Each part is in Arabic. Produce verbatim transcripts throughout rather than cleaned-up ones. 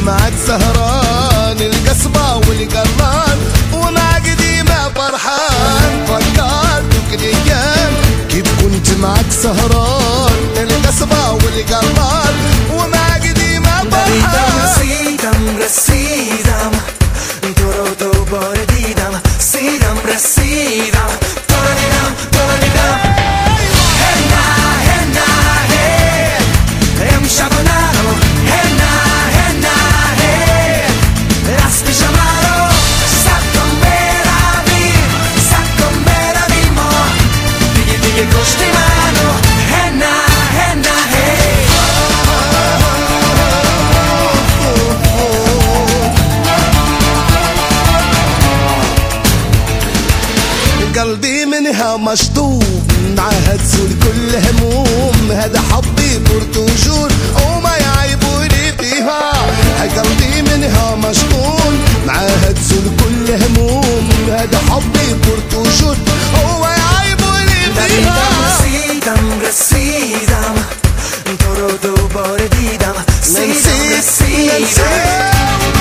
معك سهران القصبة والقران ومع قديمة فرحان فكرتك الايام كيف كنت معك سهران القصبة والقران ومع قديمة فرحان رسيدم رسيدم تو رو دوباره دیدم سیدم رسیدم تو رو دیدم تو رو دیدم هی نه هی نه هی امشب و نرو هی نه هی نه هی راست پیشم رو سب کن برویم سب کن برویم ما دیگه دیگه کشتی منو هی نه هی نه هی قلبي منها مشطوب معها تزول كل هموم هذا حبي برتجول وما يعيبوني فيها قلبي منها مشغول معها تزول كل هموم هذا حبي برتجول وما يعيبوني فيها رسیدم رسیدم تو رو دوباره دیدم سیدم رسیدم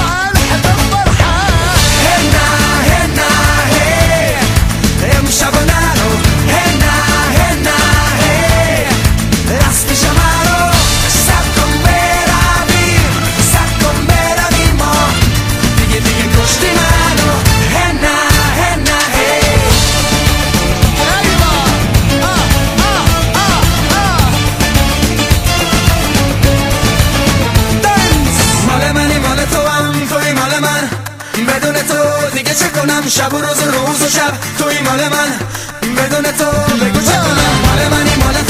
بدون تو دیگه چه کنم شب و روز و روز و شب توی مال من بدون تو بگو چه کنم مال منی مال